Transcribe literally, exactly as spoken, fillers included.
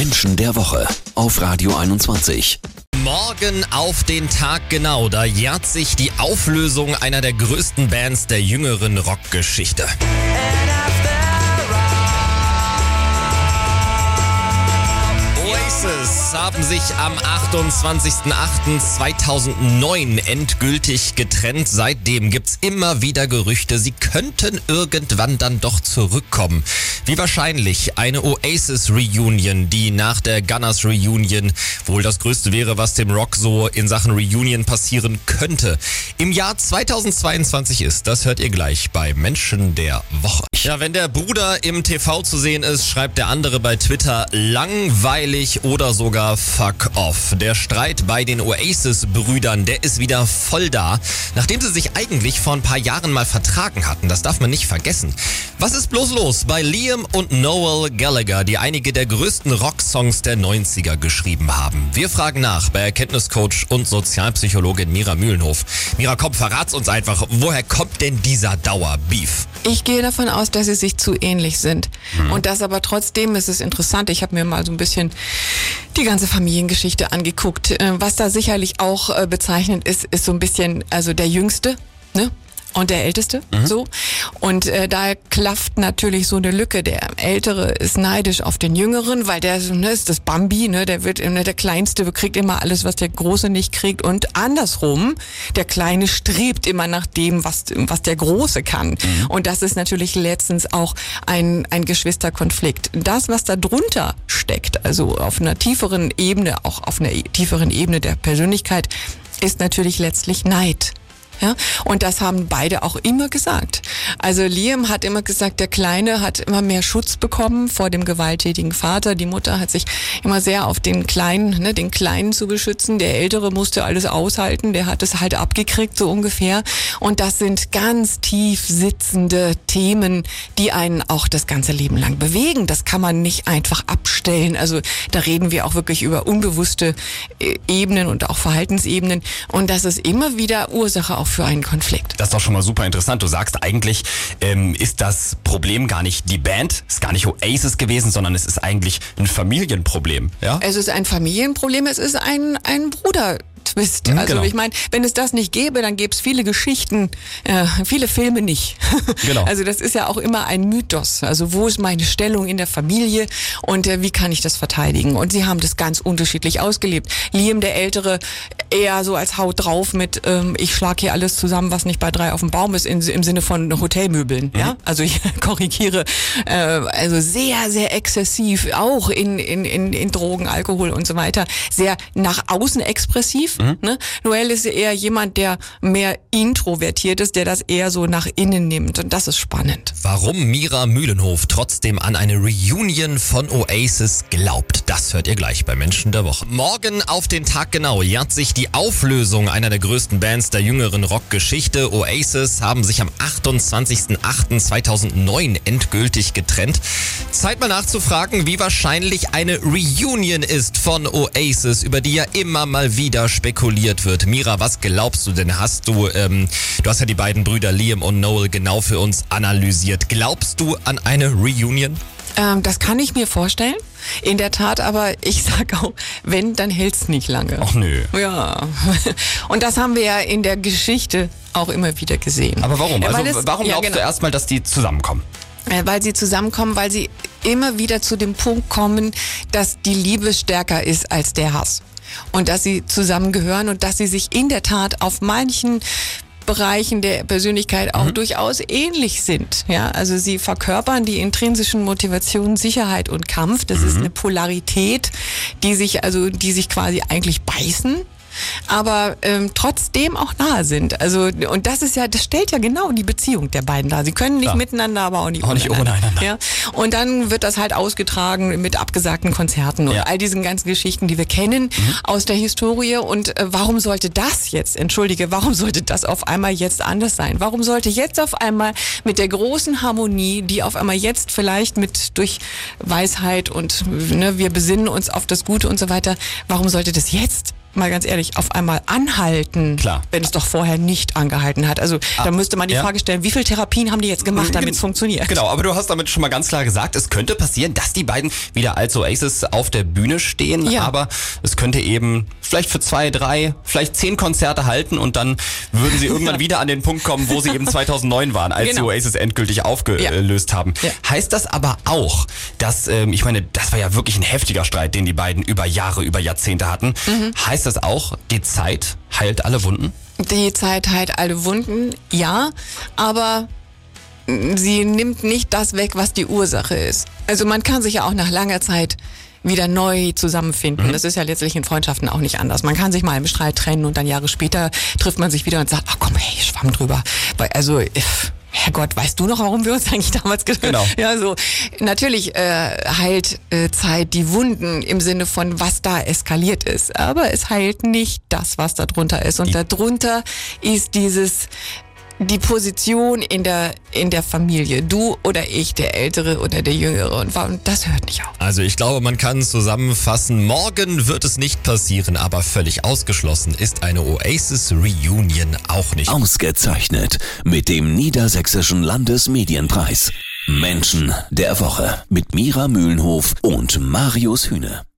Menschen der Woche auf Radio einundzwanzig. Morgen auf den Tag genau, da jährt sich die Auflösung einer der größten Bands der jüngeren Rockgeschichte. Oasis haben sich am achtundzwanzigsten achten zweitausendneun endgültig getrennt. Seitdem gibt's immer wieder Gerüchte, sie könnten irgendwann dann doch zurückkommen. Wie wahrscheinlich eine Oasis-Reunion, die nach der Gunners-Reunion wohl das Größte wäre, was dem Rock so in Sachen Reunion passieren könnte. Im Jahr zweitausendzweiundzwanzig ist, das hört ihr gleich bei Menschen der Woche. Ja, wenn der Bruder im T V zu sehen ist, schreibt der andere bei Twitter langweilig oder sogar fuck off. Der Streit bei den Oasis-Brüdern, der ist wieder voll da, nachdem sie sich eigentlich vor ein paar Jahren mal vertragen hatten. Das darf man nicht vergessen. Was ist bloß los bei Liam und Noel Gallagher, die einige der größten Rocksongs der neunziger geschrieben haben? Wir fragen nach bei Erkenntniscoach und Sozialpsychologin Mira Mühlenhof. Mira, komm, verrat's uns einfach, woher kommt denn dieser Dauerbeef? Ich gehe davon aus, dass sie sich zu ähnlich sind. Mhm. Und das aber trotzdem ist es interessant. Ich habe mir mal so ein bisschen die ganze Familiengeschichte angeguckt. Was da sicherlich auch bezeichnend ist, ist so ein bisschen, also der Jüngste, ne? Und der Älteste, mhm. so. Und äh, da klafft natürlich so eine Lücke. Der Ältere ist neidisch auf den Jüngeren, weil der ne, ist das Bambi, ne, der wird ne, der Kleinste kriegt immer alles, was der Große nicht kriegt. Und andersrum, der Kleine strebt immer nach dem, was was der Große kann. Mhm. Und das ist natürlich letztens auch ein ein Geschwisterkonflikt. Das, was da drunter steckt, also auf einer tieferen Ebene, auch auf einer tieferen Ebene der Persönlichkeit, ist natürlich letztlich Neid. Ja, und das haben beide auch immer gesagt. Also Liam hat immer gesagt, der Kleine hat immer mehr Schutz bekommen vor dem gewalttätigen Vater. Die Mutter hat sich immer sehr auf den Kleinen, ne, den Kleinen zu beschützen. Der Ältere musste alles aushalten, der hat es halt abgekriegt, so ungefähr. Und das sind ganz tief sitzende Themen, die einen auch das ganze Leben lang bewegen. Das kann man nicht einfach abstellen. Also da reden wir auch wirklich über unbewusste Ebenen und auch Verhaltensebenen. Und das ist immer wieder Ursache auch für einen Konflikt. Das ist doch schon mal super interessant. Du sagst eigentlich, ähm, ist das Problem gar nicht die Band, ist gar nicht Oasis gewesen, sondern es ist eigentlich ein Familienproblem. Ja? Es ist ein Familienproblem, es ist ein, ein Bruder. Twist. Mhm, also genau. ich meine, wenn es das nicht gäbe, dann gäbe es viele Geschichten, äh, viele Filme nicht. Genau. Also das ist ja auch immer ein Mythos. Also wo ist meine Stellung in der Familie und äh, wie kann ich das verteidigen? Und sie haben das ganz unterschiedlich ausgelebt. Liam, der Ältere, eher so als Haut drauf mit ähm, ich schlag hier alles zusammen, was nicht bei drei auf dem Baum ist, in, im Sinne von Hotelmöbeln. Mhm. Ja, also ich korrigiere. Äh, also sehr, sehr exzessiv, auch in, in, in, in Drogen, Alkohol und so weiter. Sehr nach außen expressiv. Mhm. Ne? Noel ist eher jemand, der mehr introvertiert ist, der das eher so nach innen nimmt. Und das ist spannend. Warum Mira Mühlenhof trotzdem an eine Reunion von Oasis glaubt, das hört ihr gleich bei Menschen der Woche. Morgen auf den Tag genau jährt sich die Auflösung einer der größten Bands der jüngeren Rockgeschichte. Oasis haben sich am achtundzwanzigsten achten zweitausendneun endgültig getrennt. Zeit mal nachzufragen, wie wahrscheinlich eine Reunion ist von Oasis, über die ja immer mal wieder spekuliert wird. Mira, was glaubst du denn? Hast du, ähm, du hast ja die beiden Brüder Liam und Noel genau für uns analysiert. Glaubst du an eine Reunion? Ähm, das kann ich mir vorstellen. In der Tat, aber ich sag auch, wenn, dann hält's nicht lange. Ach nö. Ja. Und das haben wir ja in der Geschichte auch immer wieder gesehen. Aber warum? Also es, warum ja, glaubst genau. du erstmal, dass die zusammenkommen? Weil sie zusammenkommen, weil sie immer wieder zu dem Punkt kommen, dass die Liebe stärker ist als der Hass. Und dass sie zusammengehören und dass sie sich in der Tat auf manchen Bereichen der Persönlichkeit auch mhm. durchaus ähnlich sind. Ja, also sie verkörpern die intrinsischen Motivationen Sicherheit und Kampf. Das mhm. ist eine Polarität, die sich also, die sich quasi eigentlich beißen, aber ähm, trotzdem auch nahe sind. Also und das ist ja, das stellt ja genau die Beziehung der beiden dar. Sie können nicht ja. miteinander, aber auch nicht, auch nicht ohne einander. Ja? Und dann wird das halt ausgetragen mit abgesagten Konzerten und ja. all diesen ganzen Geschichten, die wir kennen mhm. aus der Historie. Und äh, warum sollte das jetzt, entschuldige, warum sollte das auf einmal jetzt anders sein? Warum sollte jetzt auf einmal mit der großen Harmonie, die auf einmal jetzt vielleicht mit durch Weisheit und ne, wir besinnen uns auf das Gute und so weiter, warum sollte das jetzt mal ganz ehrlich, auf einmal anhalten, Klar. wenn es doch vorher nicht angehalten hat. Also Ah, da müsste man die ja. Frage stellen, wie viele Therapien haben die jetzt gemacht, damit Gen- es funktioniert? Genau, aber du hast damit schon mal ganz klar gesagt, es könnte passieren, dass die beiden wieder als Oasis auf der Bühne stehen, Ja. aber es könnte eben vielleicht für zwei, drei, vielleicht zehn Konzerte halten und dann würden sie irgendwann wieder an den Punkt kommen, wo sie eben zweitausendneun waren, als Genau. die Oasis endgültig aufgelöst haben. Ja. Heißt das aber auch, dass, ähm, ich meine, das war ja wirklich ein heftiger Streit, den die beiden über Jahre, über Jahrzehnte hatten. Mhm. Heißt das auch, die Zeit heilt alle Wunden? Die Zeit heilt alle Wunden, ja, aber sie nimmt nicht das weg, was die Ursache ist. Also man kann sich ja auch nach langer Zeit wieder neu zusammenfinden. Das ist ja letztlich in Freundschaften auch nicht anders. Man kann sich mal im Streit trennen und dann Jahre später trifft man sich wieder und sagt, ach komm, hey, schwamm drüber. Weil, also, if, Herrgott, weißt du noch, warum wir uns eigentlich damals getroffen haben? Genau. Ja, so. Natürlich äh, heilt äh, Zeit die Wunden im Sinne von, was da eskaliert ist. Aber es heilt nicht das, was da drunter ist. Und darunter ist dieses, die Position in der, in der Familie. Du oder ich, der Ältere oder der Jüngere. Und wa- und das hört nicht auf. Also ich glaube, man kann zusammenfassen, morgen wird es nicht passieren, aber völlig ausgeschlossen ist eine Oasis-Reunion auch nicht. Ausgezeichnet mit dem Niedersächsischen Landesmedienpreis. Menschen der Woche mit Mira Mühlenhof und Marius Hühne.